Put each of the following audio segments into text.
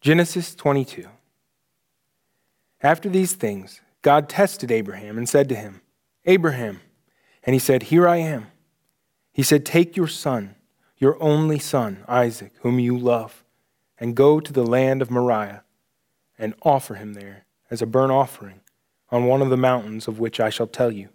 Genesis 22. After these things, God tested Abraham and said to him, Abraham. And he said, Here I am. He said, Take your son, your only son, Isaac, whom you love, and go to the land of Moriah, and offer him there as a burnt offering on one of the mountains of which I shall tell you.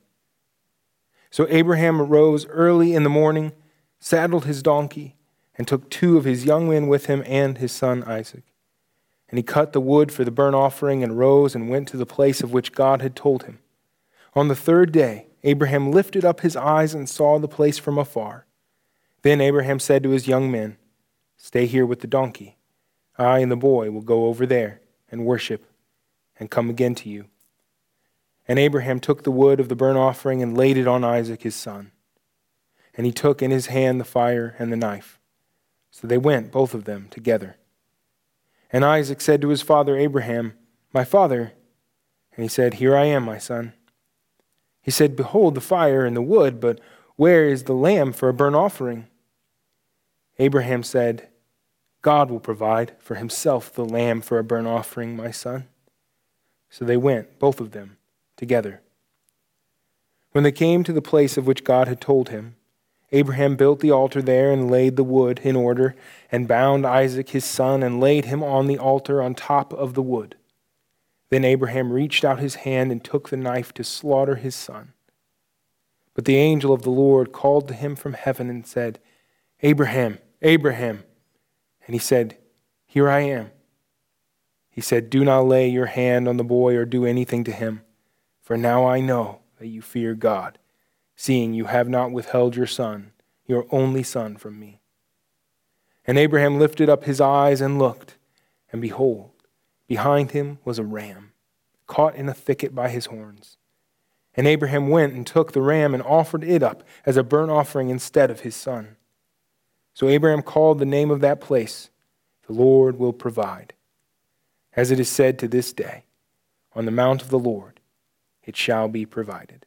So Abraham arose early in the morning, saddled his donkey, and took 2 of his young men with him and his son Isaac. And he cut the wood for the burnt offering and rose and went to the place of which God had told him. On the 3rd day, Abraham lifted up his eyes and saw the place from afar. Then Abraham said to his young men, Stay here with the donkey. I and the boy will go over there and worship and come again to you. And Abraham took the wood of the burnt offering and laid it on Isaac his son. And he took in his hand the fire and the knife. So they went, both of them, together. And Isaac said to his father Abraham, My father. And he said, Here I am, my son. He said, Behold the fire and the wood, but where is the lamb for a burnt offering? Abraham said, God will provide for himself the lamb for a burnt offering, my son. So they went, both of them, together. When they came to the place of which God had told him, Abraham built the altar there and laid the wood in order, and bound Isaac his son and laid him on the altar on top of the wood. Then Abraham reached out his hand and took the knife to slaughter his son. But the angel of the Lord called to him from heaven and said, Abraham, Abraham. And he said, Here I am. He said, Do not lay your hand on the boy or do anything to him, for now I know that you fear God, seeing you have not withheld your son, your only son, from me. And Abraham lifted up his eyes and looked, and behold, behind him was a ram, caught in a thicket by his horns. And Abraham went and took the ram and offered it up as a burnt offering instead of his son. So Abraham called the name of that place, The Lord Will Provide. As it is said to this day, On the mount of the Lord it shall be provided.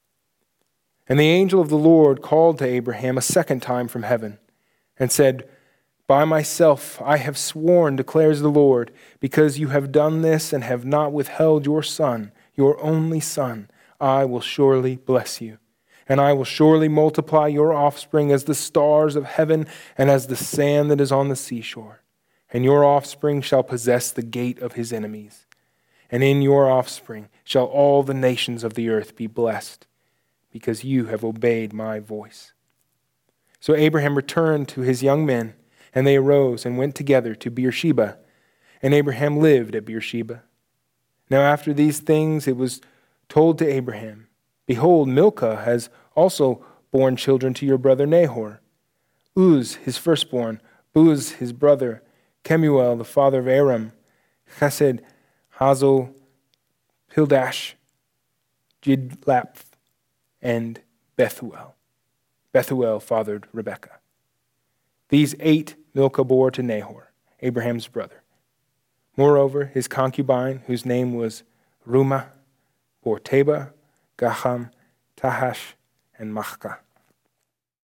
And the angel of the Lord called to Abraham a second time from heaven and said, By myself I have sworn, declares the Lord, because you have done this and have not withheld your son, your only son, I will surely bless you. And I will surely multiply your offspring as the stars of heaven and as the sand that is on the seashore. And your offspring shall possess the gate of his enemies. And in your offspring shall all the nations of the earth be blessed, because you have obeyed my voice. So Abraham returned to his young men, and they arose and went together to Beersheba. And Abraham lived at Beersheba. Now after these things it was told to Abraham, Behold, Milcah has also borne children to your brother Nahor. Uz, his firstborn, Buz, his brother, Kemuel, the father of Aram, Chesed, Hazo, Pildash, Jidlaph, and Bethuel. Bethuel fathered Rebekah. These 8 Milcah bore to Nahor, Abraham's brother. Moreover, his concubine, whose name was Rumah, bore Teba, Gaham, Tahash, and Maachah.